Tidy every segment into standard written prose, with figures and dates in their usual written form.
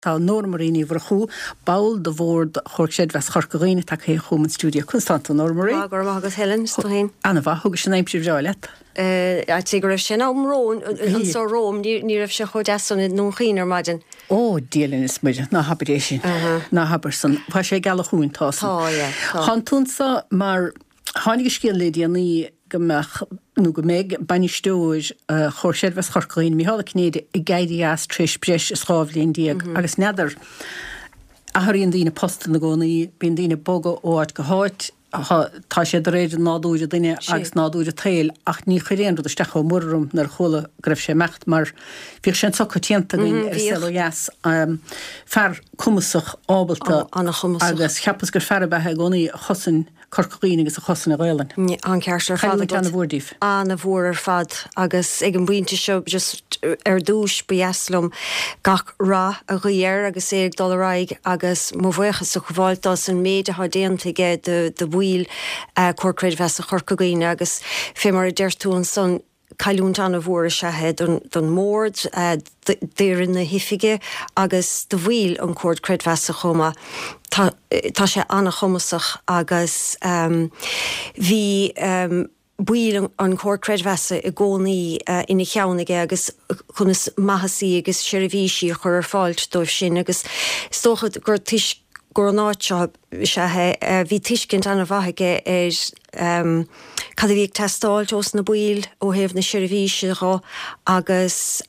Tá Normaríní bhar bail de bhór chuir séad bheits chorcaíine tá ché chum an stúdio Constanta Normarí. Gur agus Helen stohin. Anna bha thugus sin éimsir bheáile. Tí go raibh sin amrón an sa Róm ní raibh se chud desan nó chiínar maidin. Ó díalinn is muide ná habéis sin ná habar san bha sé gal chuúntá. Hanúnsa mar tháinig cían lédíanaí gomach nó go méid banistóis chuir séad bheits chorcaíine mí hála cnéad I gaiidí as tríis breis is chábhlíon díag agus neidir athíonn dína postan na gcónaí bíon dína boga óid go háit tá sé de réidir náúide duine agus náúide tail ach ní churéon rud isteach mórrum nar chola greibh sé mecht mar bhíh sin socotíanta ar selas fear cumasach ábalta agus cheappas gur fearbethe gcónaí chosan corcaíine agus a chosan a ghailein. An ceir fad anna bhórdíh. Anna bhór ar fad agus ag an bhainte seo just ar dúis beaslum gach rá a ghuiar agus ag doraig agus mo bhuichas sa chbháiltas an méide ha déanta ige de bhuiil cuacréid bheits a chorcaíine agus fé mar a deirtún son cailún anna bhór a sethe don mórd déir na hifiige agus de bhuiil an cuard creid bheits a chuma tá sé anna chumasach agus bhí buil an cór creidhesa I gcónaí ina cheannaige agus chunas maithasí agus seirbhísí chur ar fáilt dóibh sin agus stochad gur tuis gur an áit sethe bhí tuiscint anna bhaithaige cad bhíag testáilt os na buil ó thaobh na seirbhísí rá agus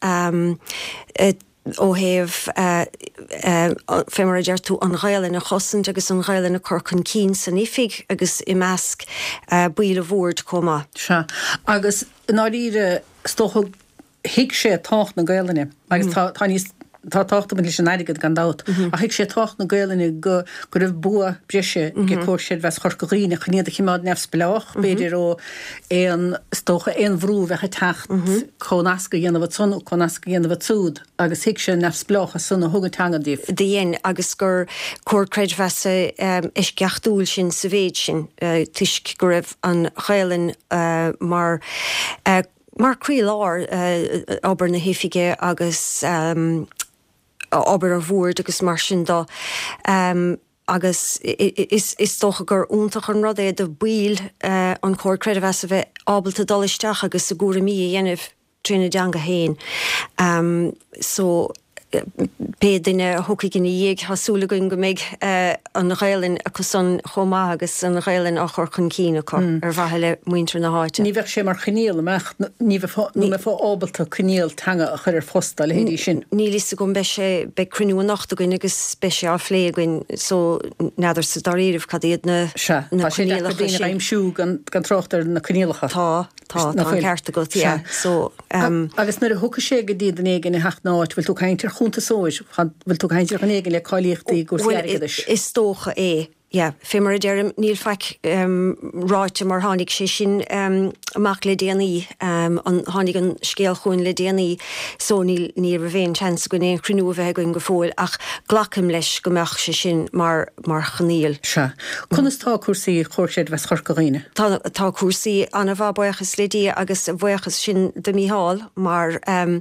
ó thaobh fémar a deirtú an ghailin a chosint agus an ghailin a corcan cín san ifig agus I measc buil a bhórd comma. Se agus náíre stocha hiic sé tácht na gailine agus tá níos tá táachta lei sin airigad gan dát a hiic sé tácht na gailine go raibh bua breise go cóir séad bheits chorcaíine chunéad a chimád nefs beach beidir ó éon stocha éon bhrú bheitcha techt chonasca dhéanamh sun chonasca dhéanamh túd agus hiic sé nefs beach a sunna thugatangandíh. Dhéon agus gur cór creidhesa is ceachtúil sin sa bhéid sin tuisc go raibh an ghailin mar crí lár obair na hifiige agus obair a bhórd agus mar sin dá agus is tócha gur úntaach an rud é do buil an cór creidhesa bheith ábalta dolisteach agus sa gúra mí dhéanamh trína deanga héin. So pe duine thucaigin dhéag hasúla goin go méid an ghailin a chusan chomá agus an ghailin a chorcan cína ar bhaile muintre na háite. Ní bheith sé mar chinéal mecht ní fá ábalta chinéal tanga a chur ar fósta le héidir sin. Ní lisa gom be sé be cruinú nachta goin agus be sé á phlé goin so neidir sa daríirh cad iad na chinéalacha sin. Aimsú gan trochtar na chinéalacha. Tá cearta go so agus nuair a thuca sé go dtíad an éigen I hecht náid bhfuil tú caiintear chunta sóis bhfuil tú caiintear an éigen le cáilíochtaí gur sléirigeis. Is tócha é. Fé mar a deirm níl feic ráite mar tháinig sé sin amach le déanaí an tháinig an scéal chuin le déanaí so níl a bhéon chans go éon cruinú bheith goin go fóil ach ghlacham leis go meach sé sin mar chaníal. Se. Chunas tá cuasaí chuir séad bheits chorcaíine? Tá cuasaí anna bha buchas le dí agus bhuichas sin de míhall mar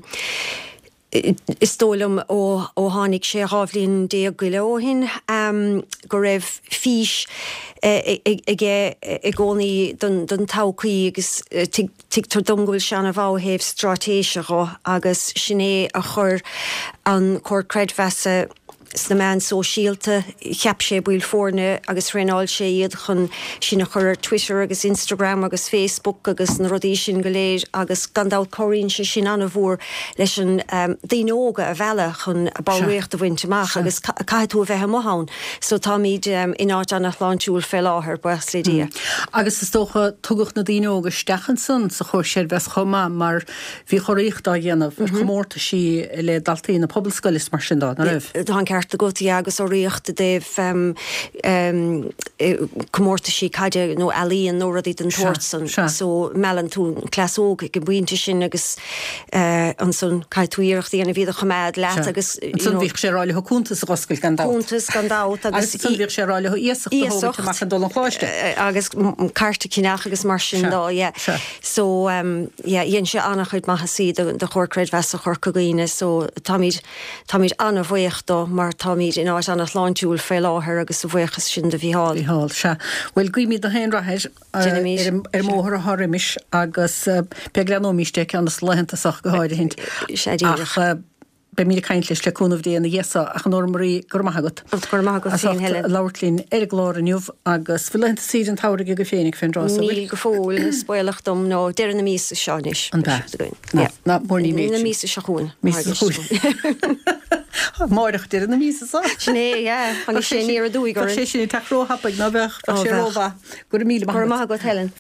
is tólam ó tháinig sé rábhlíonn dé go leóhin go raibh fís i gcónaí don tácaí agus tictar domgúil seanna bháhéibh stratéise rá agus sinné a chur an cór creidhesa sna man sóisialta cheap sé buil fórne agus réáil sé iad chun sinna chur Twitter agus Instagram agus Facebook agus na rodí sin goléir agus gandál choíonn sé sin anna bhór leis an daóga a bheile chun a báíocht a bhainteach agus caiú bheithe mothán so tá míid in áit anna chláintúil fé láthair buas le dia. Agus is tócha tugacht na daóga stechan san sa chuir séad bheits chomá mar bhí choíocht a dhéanamh chomórta sí le daltaí na poblscoil is mar sin dá na raibh. ceart a gotí agus ó riochtta déh commórta sí caiide nó alíon nóradí den Thorson so mean tún clasóg go buinte sin agus an son caiitúíirecht íana bhíad a choméid leat agus bhíh sé ráile chuntas goscail Chuntas gandát agus bhíh sé ráile íocht dul chláiste agus carta cinach agus mar sin dá so dhéon sé annach chuid maithe si de chóircréid bheits a chur cogaine so táid anna bhuiocht dó mar táid in áid anna láintúil fé láthair agus a bhuichas sin de bhíáil. Bhíáil se. Bhfuil guimi do hen rathir móthir a thorimis agus begranómíiste an lehanantaach go háide hint. Be mí caiintlis leúnmh déana dhéasa a an ormarí gomagat. Láirlín gláraniuh agus bhfuilenta sí an tára go féinnig fin rá. Níl go fóil spoilach dom nó dear na mísa seáis. Na mórní mé. Na mísa seún. Máireach dear na mísa sa? Sné, sé ní a dúig sé sin taróhapaig na bheith sé róha go míle go Helen.